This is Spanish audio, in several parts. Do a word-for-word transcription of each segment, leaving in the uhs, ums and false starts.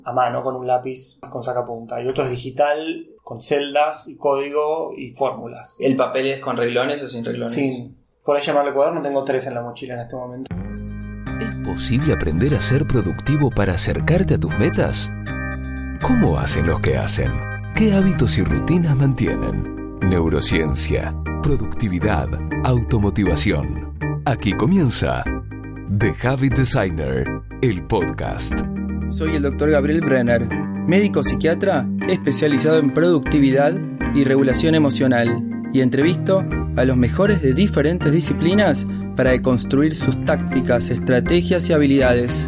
a mano con un lápiz con sacapunta, y otro es digital con celdas y código y fórmulas. ¿El papel es con reglones o sin reglones? Sí, por ahí llamarle cuaderno, tengo tres en la mochila en este momento. ¿Es posible aprender a ser productivo para acercarte a tus metas? ¿Cómo hacen los que hacen? ¿Qué hábitos y rutinas mantienen? Neurociencia, productividad, automotivación. Aquí comienza The Habit Designer, el podcast. Soy el doctor Gabriel Brenner, médico psiquiatra especializado en productividad y regulación emocional, y entrevisto a los mejores de diferentes disciplinas para deconstruir sus tácticas, estrategias y habilidades.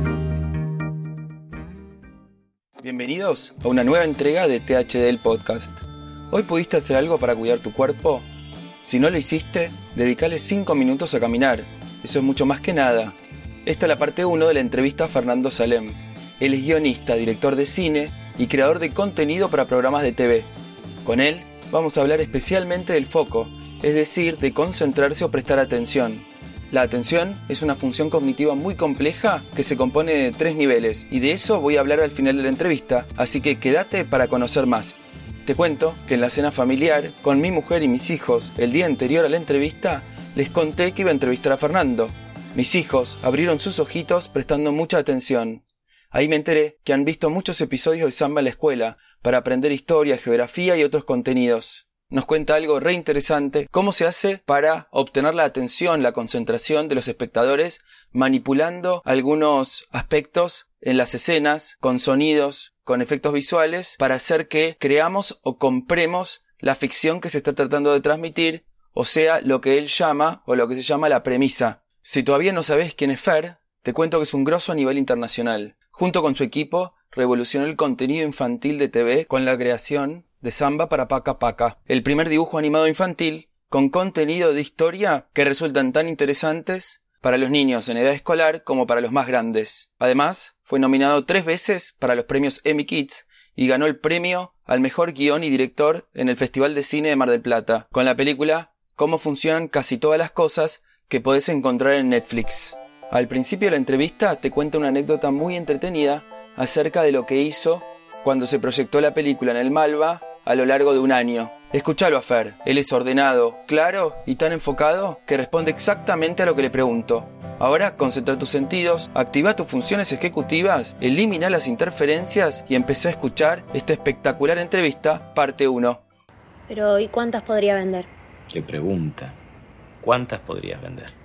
Bienvenidos a una nueva entrega de T H D el podcast. ¿Hoy pudiste hacer algo para cuidar tu cuerpo? Si no lo hiciste, dedicale cinco minutos a caminar. Eso es mucho más que nada. Esta es la parte uno de la entrevista a Fernando Salem. Él es guionista, director de cine y creador de contenido para programas de T V. Con él vamos a hablar especialmente del foco, es decir, de concentrarse o prestar atención. La atención es una función cognitiva muy compleja que se compone de tres niveles, y de eso voy a hablar al final de la entrevista, así que quédate para conocer más. Te cuento que en la cena familiar, con mi mujer y mis hijos, el día anterior a la entrevista, les conté que iba a entrevistar a Fernando. Mis hijos abrieron sus ojitos prestando mucha atención. Ahí me enteré que han visto muchos episodios de Samba en la escuela para aprender historia, geografía y otros contenidos. Nos cuenta algo re interesante, cómo se hace para obtener la atención, la concentración de los espectadores, manipulando algunos aspectos en las escenas, con sonidos, con efectos visuales, para hacer que creamos o compremos la ficción que se está tratando de transmitir, o sea, lo que él llama, o lo que se llama la premisa. Si todavía no sabés quién es Fer, te cuento que es un grosso a nivel internacional. Junto con su equipo, revolucionó el contenido infantil de T V con la creación de Samba para Paca Paca, el primer dibujo animado infantil con contenido de historia que resultan tan interesantes para los niños en edad escolar como para los más grandes. Además, fue nominado tres veces para los premios Emmy Kids y ganó el premio al mejor guión y director en el Festival de Cine de Mar del Plata, con la película Cómo funcionan casi todas las cosas que podés encontrar en Netflix. Al principio de la entrevista te cuenta una anécdota muy entretenida acerca de lo que hizo cuando se proyectó la película en el Malva a lo largo de un año. Escuchalo a Fer, él es ordenado, claro y tan enfocado que responde exactamente a lo que le pregunto. Ahora concentra tus sentidos, activa tus funciones ejecutivas, elimina las interferencias y empecé a escuchar esta espectacular entrevista, parte uno. Pero ¿y cuántas podría vender? ¿Qué pregunta? ¿Cuántas podrías vender?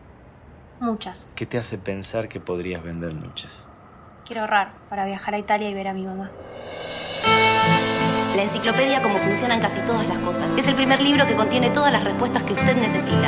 Muchas. ¿Qué te hace pensar que podrías vender muchas? Quiero ahorrar para viajar a Italia y ver a mi mamá. La enciclopedia Cómo funcionan casi todas las cosas. Es el primer libro que contiene todas las respuestas que usted necesita.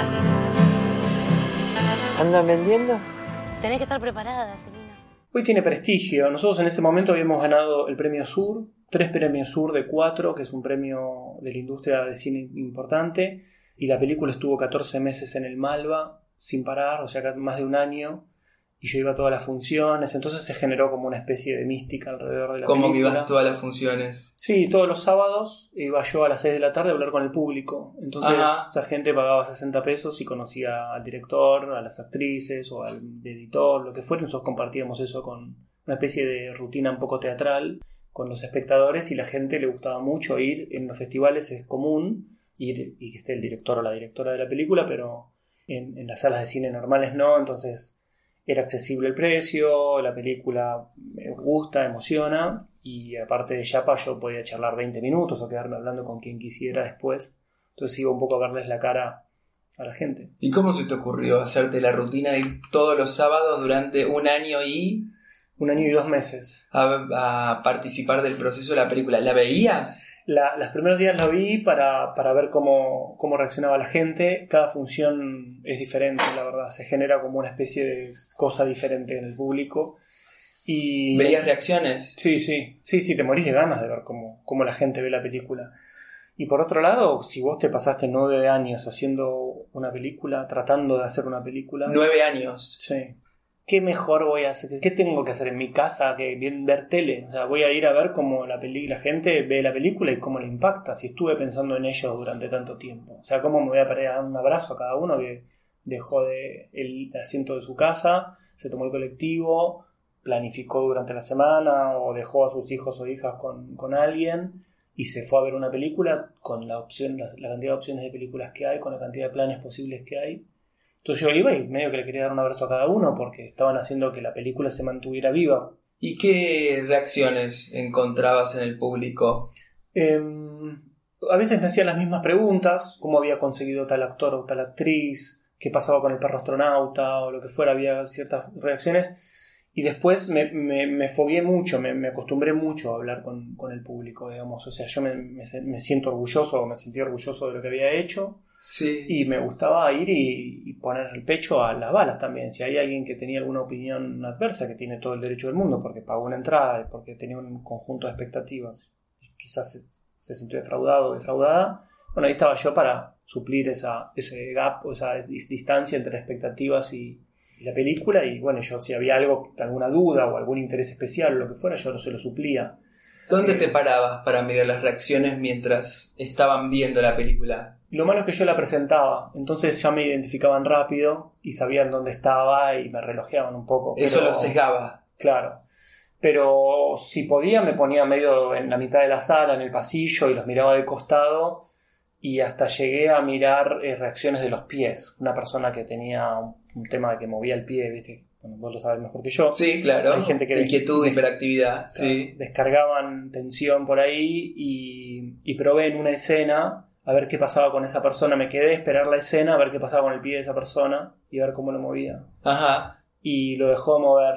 ¿Andan vendiendo? Tenés que estar preparada, Selina. Hoy tiene prestigio. Nosotros en ese momento habíamos ganado el premio Sur, tres premios Sur de cuatro, que es un premio de la industria de cine importante, y la película estuvo catorce meses en el Malva sin parar, o sea, más de un año. Y yo iba a todas las funciones, entonces se generó como una especie de mística alrededor de la ¿Cómo película. que ibas a todas las funciones? Sí, todos los sábados iba yo a las seis de la tarde a hablar con el público. Entonces Ajá. la gente pagaba sesenta pesos y conocía al director, a las actrices o al editor, lo que fuera. Nosotros compartíamos eso con una especie de rutina un poco teatral con los espectadores, y la gente le gustaba mucho ir. En los festivales es común ir y que esté el director o la directora de la película, pero en, en las salas de cine normales no, entonces era accesible el precio, la película me gusta, emociona, y aparte de Yapa yo podía charlar veinte minutos o quedarme hablando con quien quisiera después. Entonces iba un poco a verles la cara a la gente. ¿Y cómo se te ocurrió hacerte la rutina de ir todos los sábados durante un año y Un año y dos meses. a, a participar del proceso de la película? ¿La veías? La, los primeros días la vi para, para ver cómo, cómo reaccionaba la gente. Cada función es diferente, la verdad. Se genera como una especie de cosa diferente en el público. Y ¿Veías reacciones? Sí, sí. Sí, sí, te morís de ganas de ver cómo, cómo la gente ve la película. Y por otro lado, si vos te pasaste nueve años haciendo una película, tratando de hacer una película... Nueve años. Sí. ¿Qué mejor voy a hacer? ¿Qué tengo que hacer en mi casa que bien ver tele? O sea, voy a ir a ver cómo la, peli- la gente ve la película y cómo le impacta, si estuve pensando en ellos durante tanto tiempo. O sea, cómo me voy a parar a dar un abrazo a cada uno que dejó de el asiento de su casa, se tomó el colectivo, planificó durante la semana o dejó a sus hijos o hijas con, con alguien y se fue a ver una película con la opción, la, la cantidad de opciones de películas que hay, con la cantidad de planes posibles que hay. Entonces yo iba y medio que le quería dar un abrazo a cada uno porque estaban haciendo que la película se mantuviera viva. ¿Y qué reacciones encontrabas en el público? Eh, a veces me hacían las mismas preguntas, cómo había conseguido tal actor o tal actriz, qué pasaba con el perro astronauta o lo que fuera, había ciertas reacciones. Y después me, me, me fogué mucho, me, me acostumbré mucho a hablar con, con el público, digamos. O sea, yo me, me, me siento orgulloso o me sentí orgulloso de lo que había hecho. Sí. Y me gustaba ir y, y poner el pecho a las balas también. Si hay alguien que tenía alguna opinión adversa, que tiene todo el derecho del mundo porque pagó una entrada y porque tenía un conjunto de expectativas, quizás se, se sintió defraudado o defraudada, bueno, ahí estaba yo para suplir esa, ese gap o esa distancia entre expectativas y la película. Y bueno, yo si había algo, alguna duda o algún interés especial o lo que fuera, yo no se lo suplía. ¿Dónde eh, te parabas para mirar las reacciones mientras estaban viendo la película? Lo malo es que yo la presentaba, entonces ya me identificaban rápido y sabían dónde estaba y me relojeaban un poco. Eso pero, lo sesgaba. Claro. Pero si podía me ponía medio en la mitad de la sala, en el pasillo, y los miraba de costado, y hasta llegué a mirar eh, reacciones de los pies. Una persona que tenía un, un tema de que movía el pie, ¿viste? Bueno, vos lo sabés mejor que yo. Sí, claro. Hay gente que inquietud, des- hiperactividad. Claro, Sí. descargaban tensión por ahí y, y probé en una escena a ver qué pasaba con esa persona. Me quedé a esperar la escena a ver qué pasaba con el pie de esa persona y a ver cómo lo movía. Ajá. Y lo dejó de mover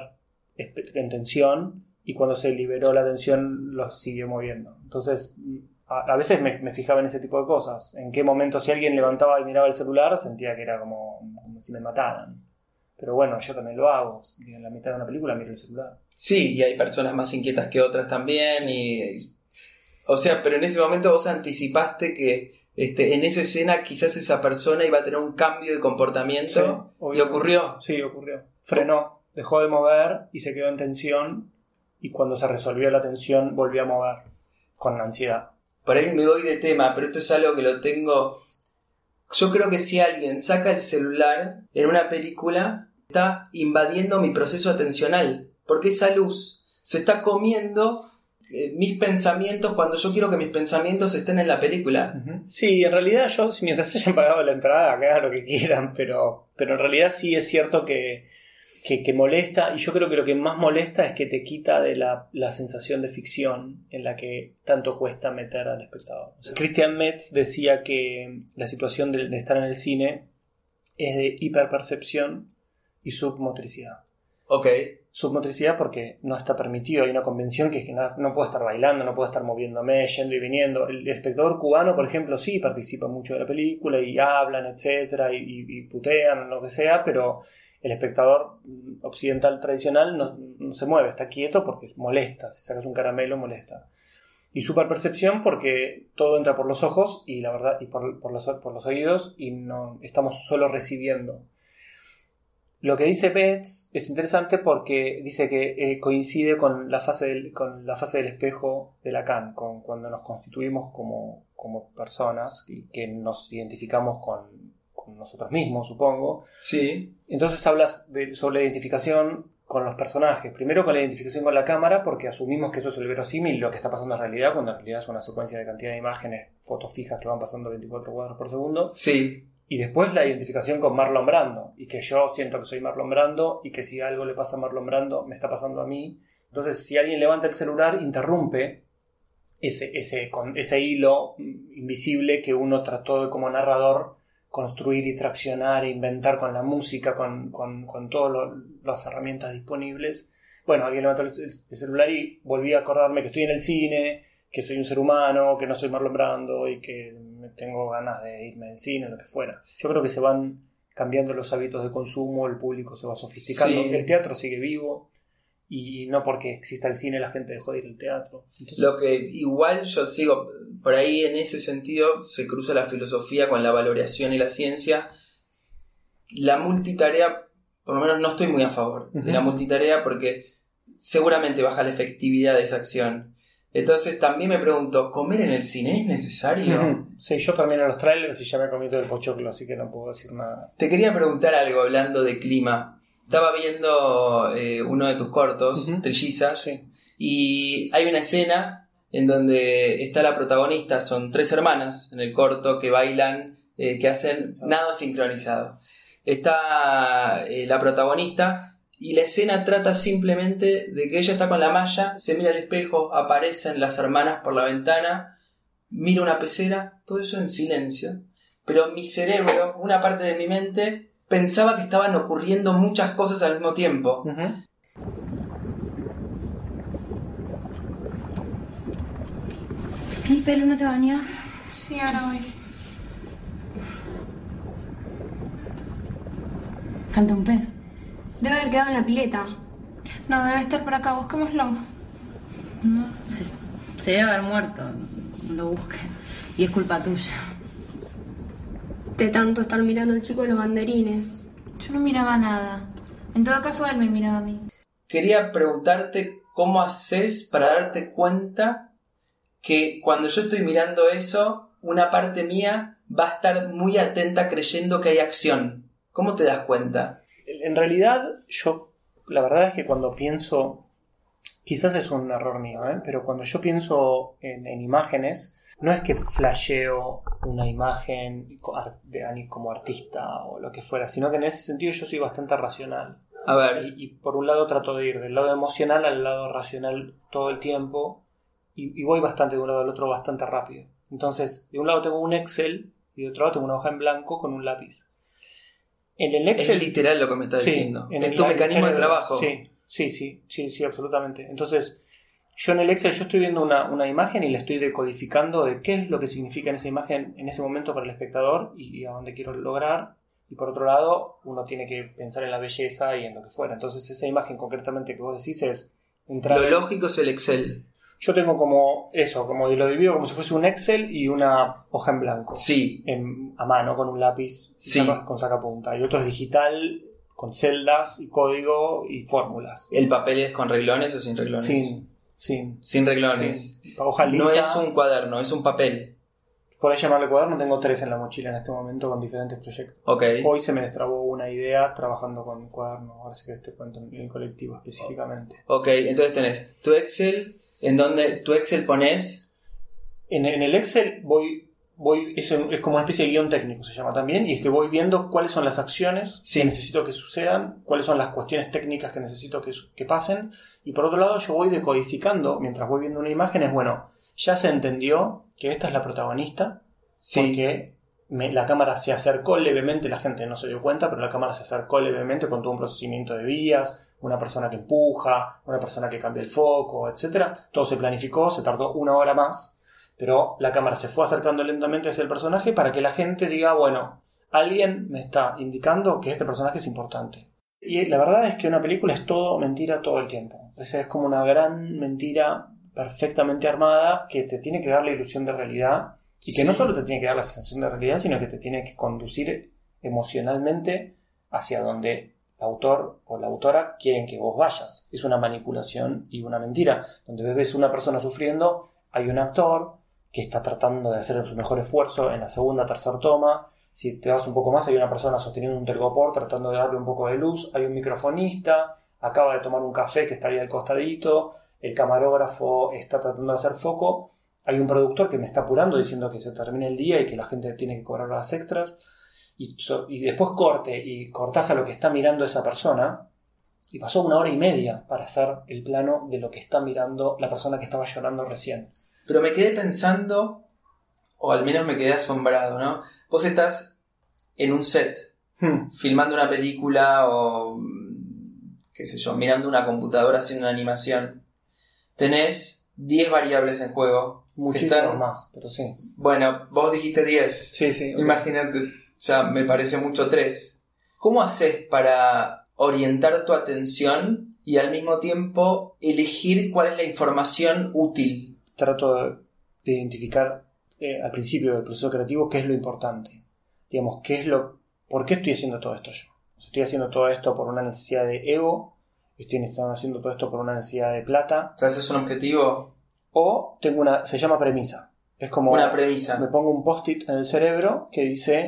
en tensión, y cuando se liberó la tensión lo siguió moviendo. Entonces a, a veces me, me fijaba en ese tipo de cosas. En qué momento si alguien levantaba y miraba el celular sentía que era como, como si me mataran. Pero bueno, yo también lo hago. En la mitad de una película miro el celular. Sí, y hay personas más inquietas que otras también. Y, y- o sea, pero en ese momento vos anticipaste que este, en esa escena quizás esa persona iba a tener un cambio de comportamiento. Sí, ¿Y obvio. ocurrió? Sí, ocurrió. Frenó, dejó de mover y se quedó en tensión, y cuando se resolvió la tensión volvió a mover con ansiedad. Por ahí me voy de tema, pero esto es algo que lo tengo. Yo creo que si alguien saca el celular en una película, está invadiendo mi proceso atencional, porque esa luz se está comiendo eh, mis pensamientos cuando yo quiero que mis pensamientos estén en la película. Uh-huh. Sí, en realidad yo, si mientras hayan pagado la entrada, que hagan lo que quieran, pero, pero en realidad sí es cierto que, que, que molesta, y yo creo que lo que más molesta es que te quita de la, la sensación de ficción en la que tanto cuesta meter al espectador. O sea, Christian Metz decía que la situación de, de estar en el cine es de hiperpercepción y submotricidad. Ok. Submotricidad porque no está permitido, hay una convención que es que no, no puedo estar bailando, no puedo estar moviéndome, yendo y viniendo. El espectador cubano, por ejemplo, sí participa mucho de la película y hablan, etcétera, y, y, y putean, lo que sea, pero el espectador occidental tradicional no, no se mueve, está quieto porque molesta, si sacas un caramelo molesta. Y superpercepción porque todo entra por los ojos y la verdad y por, por, los, por los oídos, y no estamos solo recibiendo. Lo que dice Metz es interesante porque dice que eh, coincide con la fase del, con la fase del espejo de Lacan, con cuando nos constituimos como, como personas y que nos identificamos con, con nosotros mismos, supongo. Sí. Entonces hablas de, sobre la identificación con los personajes. Primero con la identificación con la cámara, porque asumimos que eso es el verosímil, lo que está pasando en realidad, cuando en realidad es una secuencia de cantidad de imágenes, fotos fijas que van pasando veinticuatro cuadros por segundo. Sí. Y después la identificación con Marlon Brando, y que yo siento que soy Marlon Brando, y que si algo le pasa a Marlon Brando, me está pasando a mí. Entonces, si alguien levanta el celular, interrumpe ese, ese, con ese hilo invisible que uno trató de, como narrador, construir y traccionar e inventar con la música, con, con, con todas lo, las herramientas disponibles. Bueno, alguien levantó el, el celular y volví a acordarme que estoy en el cine, que soy un ser humano, que no soy Marlon Brando y que tengo ganas de irme del cine, lo que fuera. Yo creo que se van cambiando los hábitos de consumo, el público se va sofisticando, Sí. El teatro sigue vivo, y no porque exista el cine la gente dejó de ir al teatro. Entonces, Lo que igual yo sigo, por ahí en ese sentido se cruza la filosofía con la valoración y la ciencia. La multitarea, por lo menos no estoy muy a favor uh-huh. de la multitarea porque seguramente baja la efectividad de esa acción. Entonces también me pregunto, ¿comer en el cine es necesario? uh-huh. Sí, yo termino los trailers y ya me he comido el pochoclo, así que no puedo decir nada. Te quería preguntar algo hablando de clima. Estaba viendo eh, uno de tus cortos, uh-huh. Trillizas, sí. Y hay una escena en donde está la protagonista, son tres hermanas en el corto que bailan, eh, que hacen nado sincronizado. Está eh, la protagonista y la escena trata simplemente de que ella está con la malla, se mira al espejo, aparecen las hermanas por la ventana, mira una pecera, todo eso en silencio. Pero mi cerebro, una parte de mi mente, pensaba que estaban ocurriendo muchas cosas al mismo tiempo. Uh-huh. ¿El pelo no te bañas? Sí, ahora voy. Falta un pez. Debe haber quedado en la pileta. No, debe estar por acá, busquémoslo. No, se, se debe haber muerto. No lo busques. Y es culpa tuya. De tanto estar mirando al chico de los banderines. Yo no miraba nada. En todo caso, él me miraba a mí. Quería preguntarte cómo haces para darte cuenta que cuando yo estoy mirando eso, una parte mía va a estar muy atenta creyendo que hay acción. ¿Cómo te das cuenta? En realidad, yo, la verdad es que cuando pienso, quizás es un error mío, ¿eh? Pero cuando yo pienso en, en imágenes, no es que flasheo una imagen como artista o lo que fuera, sino que en ese sentido yo soy bastante racional. A ver. Y, y por un lado trato de ir del lado emocional al lado racional todo el tiempo y, y voy bastante de un lado al otro bastante rápido. Entonces, de un lado tengo un Excel y de otro lado tengo una hoja en blanco con un lápiz. En el Excel, es literal lo que me estás sí, diciendo. En es el, tu mecanismo el de trabajo. Sí, sí, sí, sí, sí, absolutamente. Entonces, yo en el Excel yo estoy viendo una, una imagen y la estoy decodificando de qué es lo que significa en esa imagen en ese momento para el espectador y, y a dónde quiero lograr. Y por otro lado, uno tiene que pensar en la belleza y en lo que fuera. Entonces, esa imagen concretamente que vos decís es un traje. Lo lógico es el Excel. Yo tengo como eso, como lo divido como si fuese un Excel y una hoja en blanco. Sí. En, a mano, con un lápiz, sí. Con sacapunta. Y otro es digital, con celdas y código y fórmulas. ¿El papel es con reglones o sin reglones? Sin, sin. Sin reglones. Sin. Hoja lisa. No es un cuaderno, es un papel. Podés llamarle cuaderno, tengo tres en la mochila en este momento con diferentes proyectos. Okay. Hoy se me destrabó una idea trabajando con cuaderno, ahora sí que te cuento en el colectivo específicamente. Ok, entonces tenés tu Excel, en donde tu Excel pones... En, en el Excel voy, voy es, es como una especie de guión técnico, se llama también, y es que voy viendo cuáles son las acciones sí. que necesito que sucedan, cuáles son las cuestiones técnicas que necesito que, que pasen, y por otro lado yo voy decodificando, mientras voy viendo una imagen, es bueno, ya se entendió que esta es la protagonista, sí. porque me, la cámara se acercó levemente, la gente no se dio cuenta, pero la cámara se acercó levemente con todo un procedimiento de vías, una persona que empuja, una persona que cambia el foco, etcétera. Todo se planificó, se tardó una hora más, pero la cámara se fue acercando lentamente hacia el personaje para que la gente diga, bueno, alguien me está indicando que este personaje es importante. Y la verdad es que una película es todo mentira todo el tiempo. O sea, es como una gran mentira perfectamente armada que te tiene que dar la ilusión de realidad y que sí. no solo te tiene que dar la sensación de realidad, sino que te tiene que conducir emocionalmente hacia donde el autor o la autora quieren que vos vayas. Es una manipulación y una mentira. Donde ves una persona sufriendo, hay un actor que está tratando de hacer su mejor esfuerzo en la segunda, tercera toma. Si te vas un poco más, hay una persona sosteniendo un telgopor tratando de darle un poco de luz. Hay un microfonista, acaba de tomar un café que está ahí al costadito. El camarógrafo está tratando de hacer foco. Hay un productor que me está apurando diciendo que se termine el día y que la gente tiene que cobrar las extras. Y, y después corte y cortás a lo que está mirando esa persona. Y pasó una hora y media para hacer el plano de lo que está mirando la persona que estaba llorando recién. Pero me quedé pensando, o al menos me quedé asombrado, ¿no? Vos estás en un set, hmm. filmando una película o, qué sé yo, mirando una computadora haciendo una animación. Tenés diez variables en juego. Muchísimas están... más, pero sí. Bueno, vos dijiste diez. Sí, sí. Okay. Imagínate, ya me parece mucho tres. ¿Cómo haces para orientar tu atención y al mismo tiempo elegir cuál es la información útil? Trato de, de identificar eh, al principio del proceso creativo qué es lo importante. Digamos, qué es lo... ¿Por qué estoy haciendo todo esto yo? Estoy haciendo todo esto por una necesidad de ego, estoy haciendo todo esto por una necesidad de plata. O sea, ¿ese es un objetivo? O tengo una... se llama premisa. Es como... Una premisa. Me pongo un post-it en el cerebro que dice...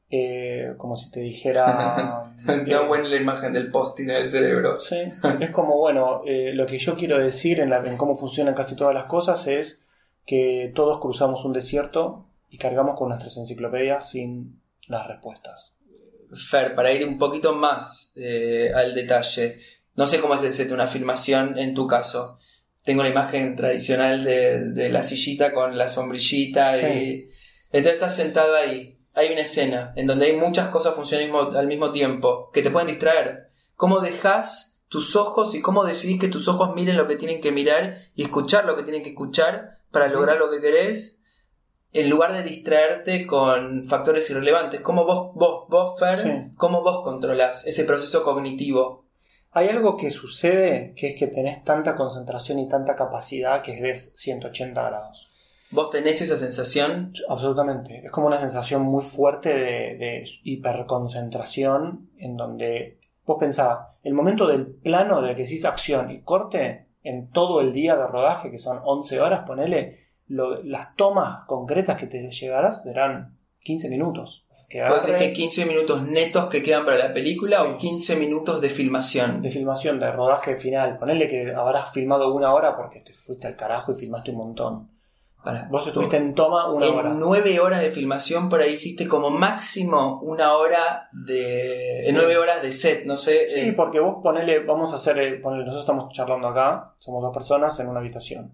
Eh, como si te dijera... Está buena la imagen del post-it en el cerebro. Sí, es como, bueno, eh, lo que yo quiero decir en, la, en cómo funcionan casi todas las cosas es que todos cruzamos un desierto y cargamos con nuestras enciclopedias sin las respuestas. Fer, para ir un poquito más eh, al detalle, no sé cómo es el set de una filmación en tu caso. Tengo la imagen tradicional de, de la sillita con la sombrillita, sí. Y entonces estás sentado ahí. Hay una escena en donde hay muchas cosas funcionando al mismo tiempo que te pueden distraer. ¿Cómo dejas tus ojos y cómo decidís que tus ojos miren lo que tienen que mirar y escuchar lo que tienen que escuchar para lograr lo que querés, en lugar de distraerte con factores irrelevantes? ¿Cómo vos, vos, vos, Fer, sí. cómo vos controlás ese proceso cognitivo? Hay algo que sucede, que es que tenés tanta concentración y tanta capacidad que ves ciento ochenta grados. ¿Vos tenés esa sensación? Absolutamente. Es como una sensación muy fuerte de, de hiperconcentración, en donde vos pensabas, el momento del plano de que hiciste acción y corte, en todo el día de rodaje, que son once horas, ponele, lo, las tomas concretas que te llegarás serán quince minutos. Que agarre... ¿Vos decís que quince minutos netos que quedan para la película, sí, o quince minutos de filmación? De filmación, de rodaje final. Ponele que habrás filmado una hora porque te fuiste al carajo y filmaste un montón. Para, vos estuviste en toma una en hora. En nueve horas de filmación, por ahí hiciste como máximo una hora de... En nueve horas de set, no sé. Sí, eh... porque vos ponele, vamos a hacer, ponele, nosotros estamos charlando acá, somos dos personas en una habitación.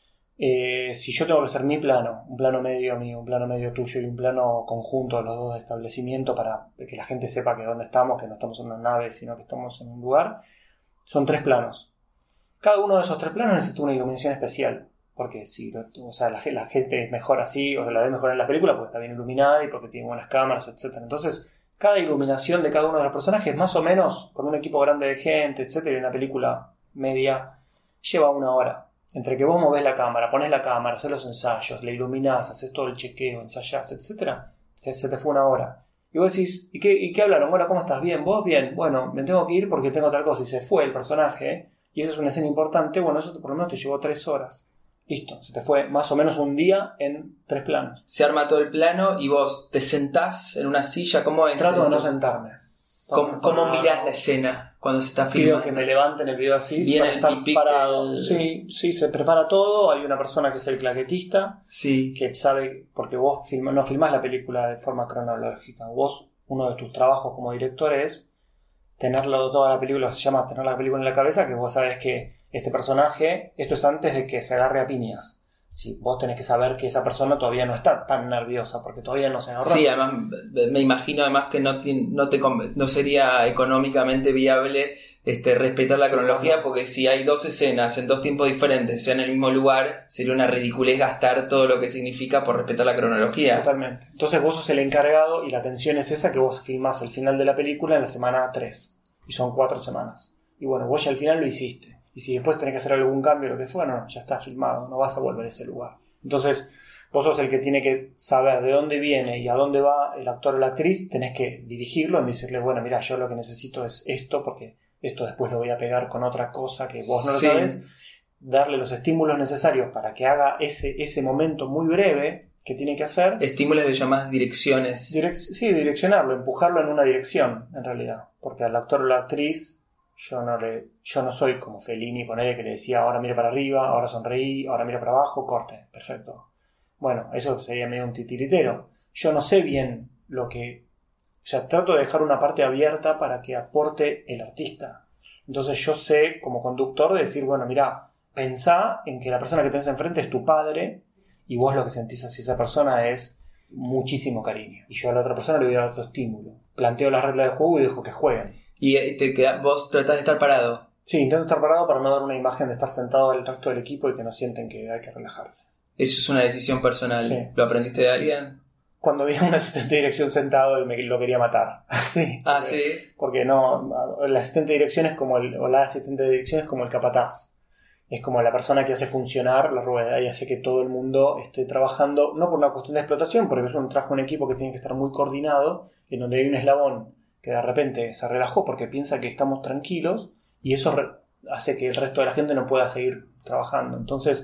Eh, si yo tengo que hacer mi plano, un plano medio mío, un plano medio tuyo y un plano conjunto de los dos de establecimiento para que la gente sepa que dónde estamos, que no estamos en una nave, sino que estamos en un lugar, son tres planos. Cada uno de esos tres planos necesita una iluminación especial. Porque si, o sea, la, la gente es mejor así, o sea, la ve mejor en la película porque está bien iluminada y porque tiene buenas cámaras, etcétera. Entonces, cada iluminación de cada uno de los personajes, más o menos, con un equipo grande de gente, etcétera, y una película media, lleva una hora. Entre que vos movés la cámara, pones la cámara, haces los ensayos, la iluminás, haces todo el chequeo, ensayás, etcétera, se te fue una hora. Y vos decís, ¿y qué, ¿y qué hablaron? Bueno, ¿cómo estás? ¿Bien? ¿Vos? Bien. Bueno, me tengo que ir porque tengo tal cosa. Y se fue el personaje, y esa es una escena importante. Bueno, eso por lo menos te llevó tres horas. Listo, se te fue más o menos un día en tres planos. Se arma todo el plano y vos te sentás en una silla. ¿Cómo es? Trato de no sentarme. ¿Cómo, cómo mirás la escena cuando se está filmando? Pido que me levanten el video así. Viene para el estar parado. El... Sí, sí, se prepara todo. Hay una persona que es el claquetista. Sí. Que sabe, porque vos film, no filmás la película de forma cronológica. Vos, uno de tus trabajos como director es tenerlo toda la película, se llama tener la película en la cabeza, que vos sabés que este personaje, esto es antes de que se agarre a piñas. Sí, vos tenés que saber que esa persona todavía no está tan nerviosa porque todavía no se agarró. Sí, además me imagino además que no, te, no, te, no sería económicamente viable este, respetar la cronología, porque si hay dos escenas en dos tiempos diferentes, sea en el mismo lugar, sería una ridiculez gastar todo lo que significa por respetar la cronología. Totalmente. Entonces vos sos el encargado y la tensión es esa, que vos filmás el final de la película en la semana tres. Y son cuatro semanas. Y bueno, vos ya al final lo hiciste. Y si después tenés que hacer algún cambio, lo que fue, no, ya está filmado, no vas a volver a ese lugar. Entonces, vos sos el que tiene que saber de dónde viene y a dónde va el actor o la actriz, tenés que dirigirlo y decirle, bueno, mira, yo lo que necesito es esto, porque esto después lo voy a pegar con otra cosa que vos no lo sí. sabes. Darle los estímulos necesarios para que haga ese, ese momento muy breve que tiene que hacer. Estímulos de llamadas direcciones. Direc- sí, direccionarlo, empujarlo en una dirección, en realidad. Porque al actor o la actriz... Yo no le, yo no soy como Fellini, ponele, que le decía ahora mire para arriba, ahora sonreí, ahora mire para abajo, corte, perfecto. Bueno, eso sería medio un titiritero. Yo no sé bien lo que... O sea, trato de dejar una parte abierta para que aporte el artista. Entonces yo sé, como conductor, de decir, bueno, mirá, pensá en que la persona que tenés enfrente es tu padre y vos lo que sentís hacia esa persona es muchísimo cariño. Y yo a la otra persona le voy a dar otro estímulo. Planteo las reglas de juego y dejo que jueguen. ¿Y te queda, vos tratás de estar parado? Sí, intento estar parado para no dar una imagen de estar sentado al resto del equipo y que no sienten que hay que relajarse. Eso es una decisión personal. Sí. ¿Lo aprendiste de alguien? Cuando vi a un asistente de dirección sentado y me lo quería matar. Sí. Ah, porque, sí. Porque no, el asistente de dirección es como el, o la asistente de dirección es como el capataz. Es como la persona que hace funcionar la rueda y hace que todo el mundo esté trabajando, no por una cuestión de explotación, porque es un trabajo en equipo que tiene que estar muy coordinado, en donde hay un eslabón que de repente se relajó porque piensa que estamos tranquilos y eso re- hace que el resto de la gente no pueda seguir trabajando. Entonces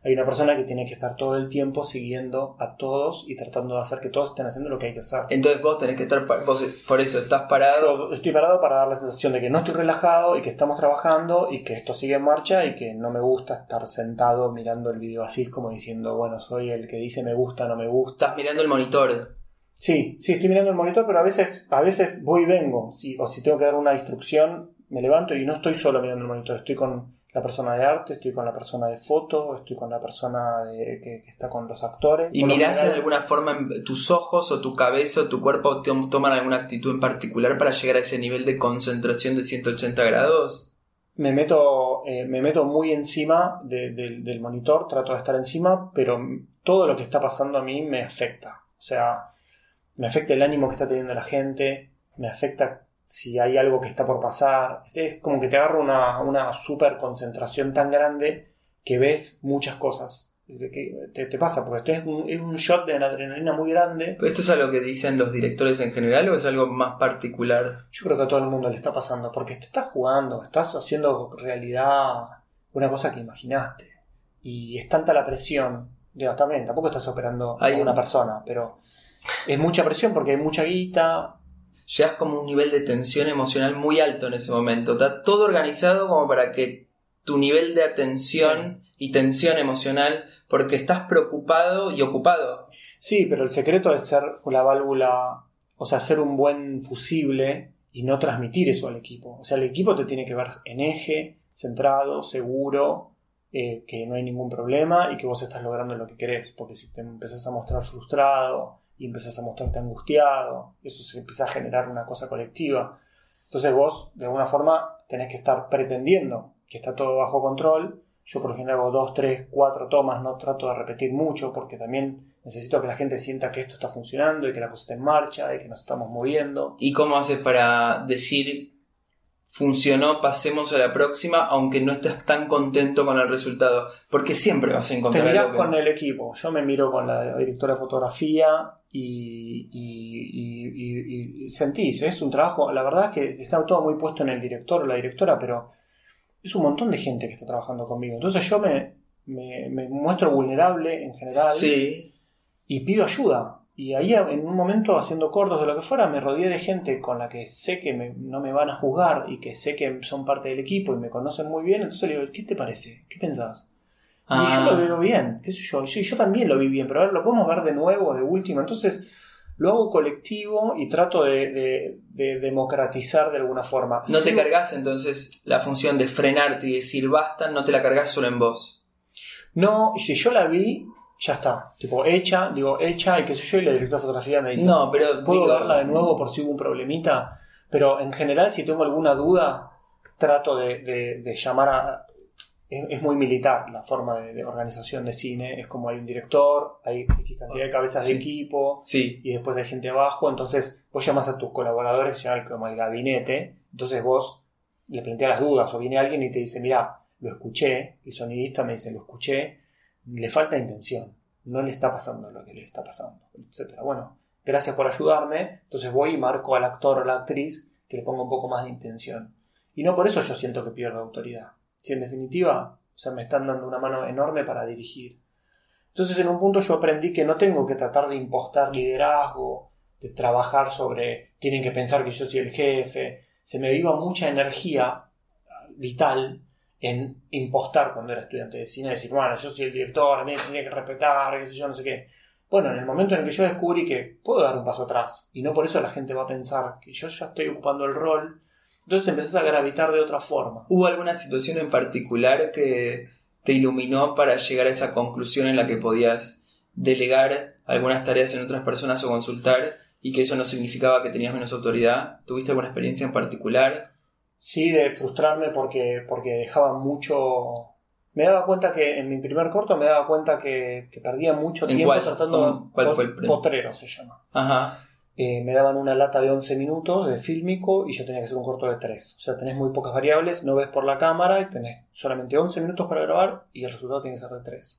hay una persona que tiene que estar todo el tiempo siguiendo a todos y tratando de hacer que todos estén haciendo lo que hay que hacer. Entonces vos tenés que estar, vos por eso estás parado. Yo estoy parado para dar la sensación de que no estoy relajado y que estamos trabajando y que esto sigue en marcha y que no me gusta estar sentado mirando el video así como diciendo, bueno, soy el que dice me gusta, no me gusta. Estás mirando el monitor. Sí, sí, estoy mirando el monitor, pero a veces, a veces voy y vengo. Sí, o si tengo que dar una instrucción, me levanto y no estoy solo mirando el monitor, estoy con la persona de arte, estoy con la persona de foto, estoy con la persona de, que, que está con los actores. ¿Y mirás en alguna forma en tus ojos o tu cabeza o tu cuerpo toman alguna actitud en particular para llegar a ese nivel de concentración de ciento ochenta grados? Me meto, eh, me meto muy encima de, de, del monitor, trato de estar encima, pero todo lo que está pasando a mí me afecta. O sea, me afecta el ánimo que está teniendo la gente, me afecta si hay algo que está por pasar. Es como que te agarra una, una super concentración tan grande que ves muchas cosas. Que te, te pasa, porque esto es un, es un shot de adrenalina muy grande. ¿Esto es algo que dicen los directores en general o es algo más particular? Yo creo que a todo el mundo le está pasando, porque te estás jugando, estás haciendo realidad una cosa que imaginaste. Y es tanta la presión. Digo, también, tampoco estás operando a una persona, pero es mucha presión porque hay mucha guita. Llegas como un nivel de tensión emocional muy alto en ese momento. Está todo organizado como para que tu nivel de atención y tensión emocional, porque estás preocupado y ocupado. Sí, pero el secreto es ser la válvula, o sea, ser un buen fusible y no transmitir eso al equipo. O sea, el equipo te tiene que ver en eje, centrado, seguro, eh, que no hay ningún problema y que vos estás logrando lo que querés. Porque si te empezás a mostrar frustrado y empezás a mostrarte angustiado, eso se empieza a generar una cosa colectiva. Entonces vos, de alguna forma, tenés que estar pretendiendo que está todo bajo control. Yo, por ejemplo, hago dos, tres, cuatro tomas, no trato de repetir mucho, porque también necesito que la gente sienta que esto está funcionando y que la cosa está en marcha y que nos estamos moviendo. ¿Y cómo haces para decir, funcionó, pasemos a la próxima, aunque no estés tan contento con el resultado? Porque siempre vas a encontrar Te mirás algo que... con el equipo. Yo me miro con la directora de fotografía y, y, y, y, y sentís, es un trabajo, la verdad es que está todo muy puesto en el director o la directora, pero es un montón de gente que está trabajando conmigo. Entonces yo me, me, me muestro vulnerable en general. Sí. Y pido ayuda. Y ahí en un momento, haciendo cortos de lo que fuera, me rodeé de gente con la que sé que me, no me van a juzgar y que sé que son parte del equipo y me conocen muy bien. Entonces le digo, ¿qué te parece? ¿Qué pensás? Ah. Y yo lo veo bien, qué sé yo. Sí, yo también lo vi bien, pero a ver, lo podemos ver de nuevo, de última. Entonces lo hago colectivo y trato de, de, de democratizar de alguna forma. No te cargas entonces la función de frenarte y decir basta, no te la cargas solo en vos. No, y si yo la vi, ya está, tipo hecha, digo hecha y qué sé yo, y la directora de fotografía me dice, no, pero puedo digo... verla de nuevo por si hubo un problemita, pero en general si tengo alguna duda trato de, de, de llamar a... Es, es muy militar la forma de, de organización de cine, es como hay un director, hay cantidad de cabezas sí. de equipo, sí. y después hay gente abajo, entonces vos llamas a tus colaboradores, ya como el gabinete, entonces vos le planteas las dudas, o viene alguien y te dice, mirá, lo escuché, el sonidista me dice, lo escuché, le falta intención, no le está pasando lo que le está pasando, etcétera. Bueno, gracias por ayudarme, entonces voy y marco al actor o la actriz que le ponga un poco más de intención. Y no por eso yo siento que pierdo autoridad. Si en definitiva, o sea, me están dando una mano enorme para dirigir. Entonces en un punto yo aprendí que no tengo que tratar de impostar liderazgo, de trabajar sobre, tienen que pensar que yo soy el jefe. Se me iba mucha energía vital en impostar cuando era estudiante de cine, decir, bueno, yo soy el director, a mí me tenía que respetar, qué sé yo, no sé qué. Bueno, en el momento en el que yo descubrí que puedo dar un paso atrás, y no por eso la gente va a pensar que yo ya estoy ocupando el rol, entonces empezás a gravitar de otra forma. ¿Hubo alguna situación en particular que te iluminó para llegar a esa conclusión en la que podías delegar algunas tareas en otras personas o consultar, y que eso no significaba que tenías menos autoridad? ¿Tuviste alguna experiencia en particular? Sí, de frustrarme porque, porque dejaba mucho... Me daba cuenta que en mi primer corto me daba cuenta que, que perdía mucho tiempo cuál? tratando... ¿Cuál fue el premio? Potrero se llama. Ajá. Eh, me daban una lata de once minutos de fílmico y yo tenía que hacer un corto de tres. O sea, tenés muy pocas variables, no ves por la cámara y tenés solamente once minutos para grabar y el resultado tiene que ser de tres.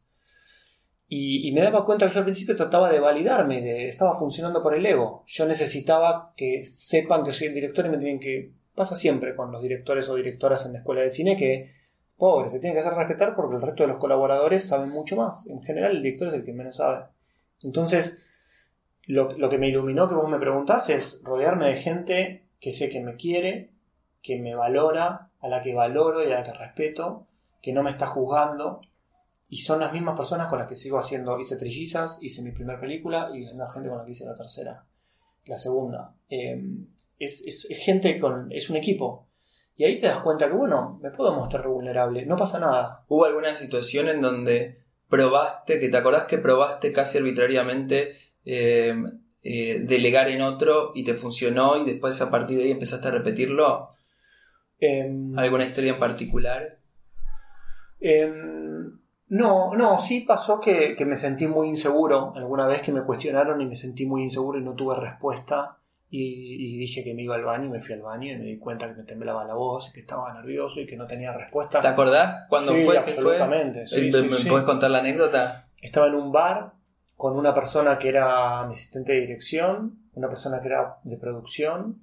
Y, y me daba cuenta que yo al principio trataba de validarme, de, estaba funcionando por el ego. Yo necesitaba que sepan que soy el director y me tienen que... Pasa siempre con los directores o directoras en la escuela de cine que pobre, se tiene que hacer respetar porque el resto de los colaboradores saben mucho más. En general el director es el que menos sabe. Entonces, lo, lo que me iluminó que vos me preguntás es rodearme de gente que sé que me quiere, que me valora, a la que valoro y a la que respeto, que no me está juzgando, y son las mismas personas con las que sigo haciendo. Hice Trillizas, hice mi primera película, y la gente con la que hice la tercera, la segunda. Eh, es, es, es gente con... es un equipo. Y ahí te das cuenta que, bueno, me puedo mostrar vulnerable, no pasa nada. ¿Hubo alguna situación en donde probaste, que te acordás que probaste casi arbitrariamente eh, eh, delegar en otro y te funcionó y después a partir de ahí empezaste a repetirlo? Eh, ¿Alguna historia en particular? Eh, no, no, sí pasó que, que me sentí muy inseguro. Alguna vez que me cuestionaron y me sentí muy inseguro y no tuve respuesta. Y, y dije que me iba al baño y me fui al baño y me di cuenta que me temblaba la voz, que estaba nervioso y que no tenía respuesta. ¿Te acordás cuándo sí, fue? ¿Qué fue? Absolutamente. Sí, ¿Me, sí, ¿me sí. podés contar la anécdota? Estaba en un bar con una persona que era mi asistente de dirección, una persona que era de producción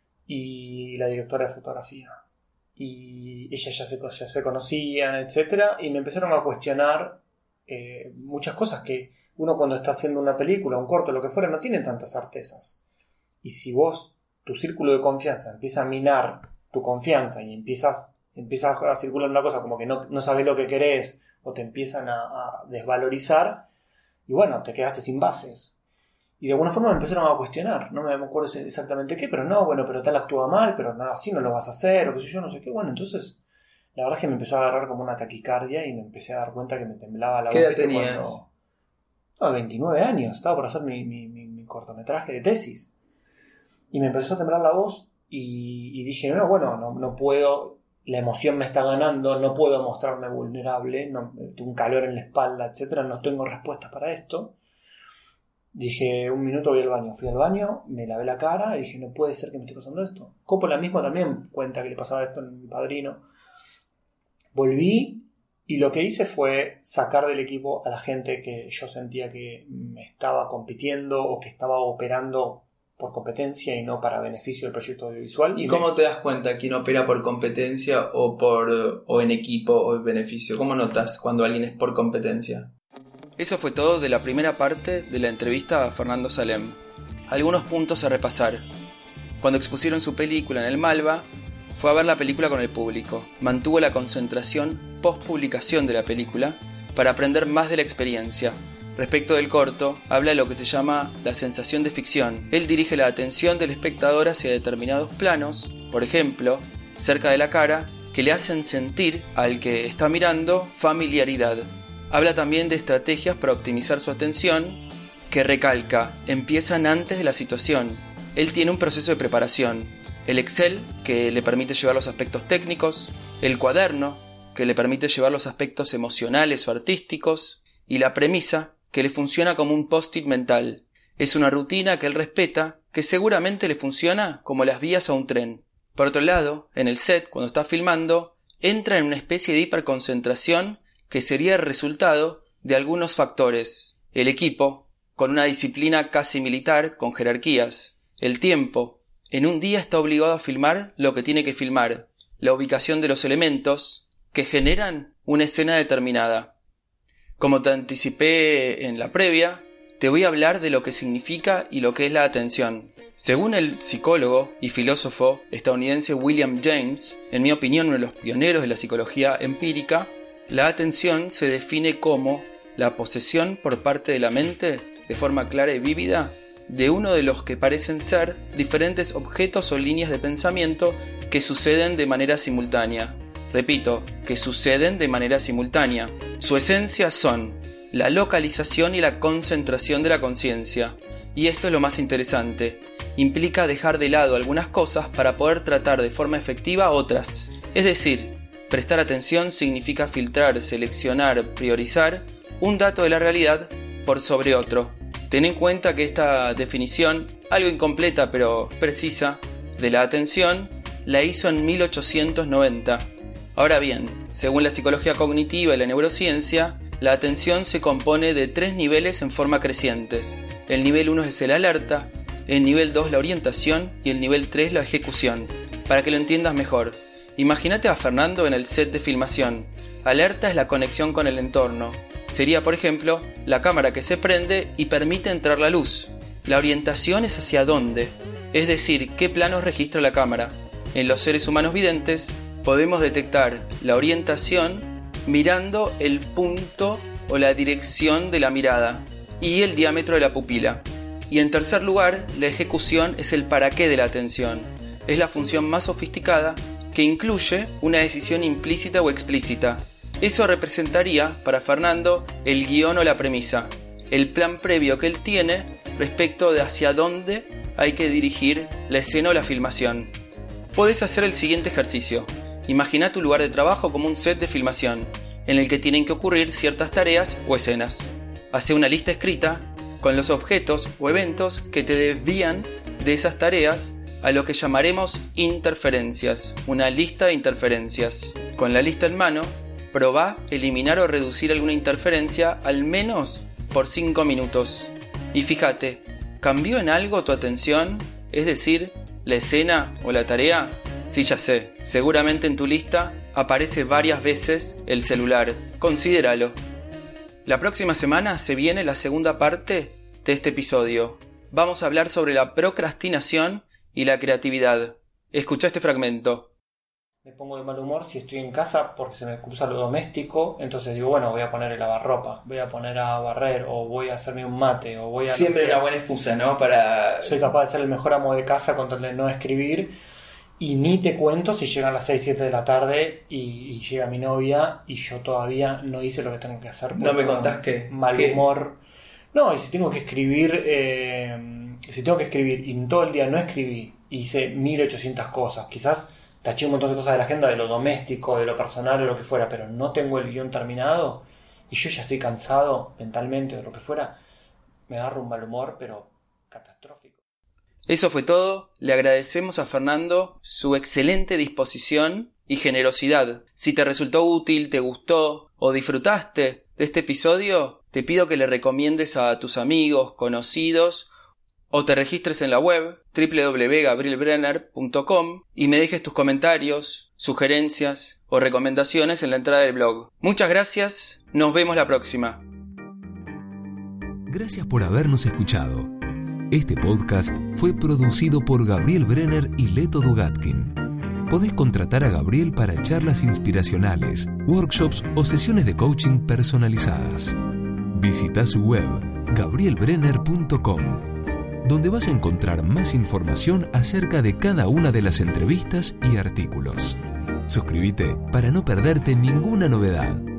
y la directora de fotografía. Y ellas ya se, ya se conocían, etcétera, y me empezaron a cuestionar eh, muchas cosas que uno cuando está haciendo una película, un corto, lo que fuera, no tiene tantas certezas. Y si vos, tu círculo de confianza empieza a minar tu confianza y empiezas, empiezas a circular una cosa como que no, no sabes lo que querés o te empiezan a, a desvalorizar, y bueno, te quedaste sin bases. Y de alguna forma me empezaron a cuestionar, no me acuerdo exactamente qué, pero no, bueno, pero tal actúa mal, pero no, así no lo vas a hacer, o qué sé yo, no sé qué. Bueno, entonces la verdad es que me empezó a agarrar como una taquicardia y me empecé a dar cuenta que me temblaba la voz. ¿Qué edad tenías? Cuando... No, veintinueve años, estaba por hacer mi, mi, mi, mi cortometraje de tesis. Y me empezó a temblar la voz y, y dije, no, bueno, no, no puedo, la emoción me está ganando, no puedo mostrarme vulnerable, no, tengo un calor en la espalda, etcétera, no tengo respuestas para esto. Dije, un minuto voy al baño. Fui al baño, me lavé la cara y dije, no puede ser que me esté pasando esto. Coppola mismo también cuenta que le pasaba esto en Mi Padrino. Volví y lo que hice fue sacar del equipo a la gente que yo sentía que me estaba compitiendo o que estaba operando por competencia y no para beneficio del proyecto audiovisual. ¿Y, y cómo me... te das cuenta quién opera por competencia o por o en equipo o en beneficio? ¿Cómo notas cuando alguien es por competencia? Eso fue todo de la primera parte de la entrevista a Fernando Salem. Algunos puntos a repasar. Cuando expusieron su película en el Malva, fue a ver la película con el público. Mantuvo la concentración post-publicación de la película para aprender más de la experiencia. Respecto del corto, habla de lo que se llama la sensación de ficción. Él dirige la atención del espectador hacia determinados planos, por ejemplo, cerca de la cara, que le hacen sentir al que está mirando familiaridad. Habla también de estrategias para optimizar su atención, que recalca, empiezan antes de la situación. Él tiene un proceso de preparación. El Excel, que le permite llevar los aspectos técnicos, el cuaderno, que le permite llevar los aspectos emocionales o artísticos, y la premisa, que le funciona como un post-it mental. Es una rutina que él respeta, que seguramente le funciona como las vías a un tren. Por otro lado, en el set, cuando está filmando, entra en una especie de hiperconcentración que sería el resultado de algunos factores. El equipo, con una disciplina casi militar, con jerarquías. El tiempo. En un día está obligado a filmar lo que tiene que filmar. La ubicación de los elementos que generan una escena determinada. Como te anticipé en la previa, te voy a hablar de lo que significa y lo que es la atención. Según el psicólogo y filósofo estadounidense William James, en mi opinión uno de los pioneros de la psicología empírica, la atención se define como la posesión por parte de la mente, de forma clara y vívida, de uno de los que parecen ser diferentes objetos o líneas de pensamiento que suceden de manera simultánea. Repito, que suceden de manera simultánea. Su esencia son la localización y la concentración de la conciencia. Y esto es lo más interesante. Implica dejar de lado algunas cosas para poder tratar de forma efectiva otras. Es decir, prestar atención significa filtrar, seleccionar, priorizar un dato de la realidad por sobre otro. Ten en cuenta que esta definición, algo incompleta pero precisa, de la atención, la hizo en mil ochocientos noventa. Ahora bien, según la psicología cognitiva y la neurociencia, la atención se compone de tres niveles en forma crecientes. El nivel uno es el alerta, el nivel dos la orientación y el nivel tres la ejecución. Para que lo entiendas mejor, Imagínate a Fernando en el set de filmación. Alerta es la conexión con el entorno. Sería, por ejemplo, la cámara que se prende y permite entrar la luz. La orientación es hacia dónde, es decir, qué planos registra la cámara. En los seres humanos videntes podemos detectar la orientación mirando el punto o la dirección de la mirada y el diámetro de la pupila. Y en tercer lugar, la ejecución es el para qué de la atención. Es la función más sofisticada que incluye una decisión implícita o explícita. Eso representaría, para Fernando, el guión o la premisa, el plan previo que él tiene respecto de hacia dónde hay que dirigir la escena o la filmación. Podés hacer el siguiente ejercicio. Imagina tu lugar de trabajo como un set de filmación, en el que tienen que ocurrir ciertas tareas o escenas. Hacé una lista escrita con los objetos o eventos que te desvían de esas tareas a lo que llamaremos interferencias, una lista de interferencias. Con la lista en mano, probá eliminar o reducir alguna interferencia al menos por cinco minutos. Y fíjate, ¿cambió en algo tu atención? Es decir, la escena o la tarea. Sí, ya sé, seguramente en tu lista aparece varias veces el celular. Considéralo. La próxima semana se viene la segunda parte de este episodio. Vamos a hablar sobre la procrastinación y la creatividad. Escucha este fragmento. Me pongo de mal humor si estoy en casa porque se me cruza lo doméstico, entonces digo, bueno, voy a poner el lavarropa, voy a poner a barrer, o voy a hacerme un mate, o voy a... Siempre no sé, una buena excusa, ¿no? Para... Soy capaz de ser el mejor amo de casa con tal de no escribir, y ni te cuento si llegan las seis, siete de la tarde y, y llega mi novia y yo todavía no hice lo que tengo que hacer. No me contás qué. Mal ¿Qué? humor. No, y si tengo que escribir, eh, si tengo que escribir y en todo el día no escribí, hice mil ochocientas cosas, quizás... taché un montón de cosas de la agenda, de lo doméstico, de lo personal o lo que fuera, pero no tengo el guión terminado y yo ya estoy cansado mentalmente o lo que fuera, me agarro un mal humor, pero catastrófico. Eso fue todo. Le agradecemos a Fernando su excelente disposición y generosidad. Si te resultó útil, te gustó o disfrutaste de este episodio, te pido que le recomiendes a tus amigos, conocidos, o te registres en la web doble u doble u doble u punto gabriel brenner punto com y me dejes tus comentarios, sugerencias o recomendaciones en la entrada del blog. Muchas gracias, nos vemos la próxima. Gracias por habernos escuchado. Este podcast fue producido por Gabriel Brenner y Leto Dugatkin. Podés contratar a Gabriel para charlas inspiracionales, workshops o sesiones de coaching personalizadas. Visita su web gabriel brenner punto com, donde vas a encontrar más información acerca de cada una de las entrevistas y artículos. Suscríbete para no perderte ninguna novedad.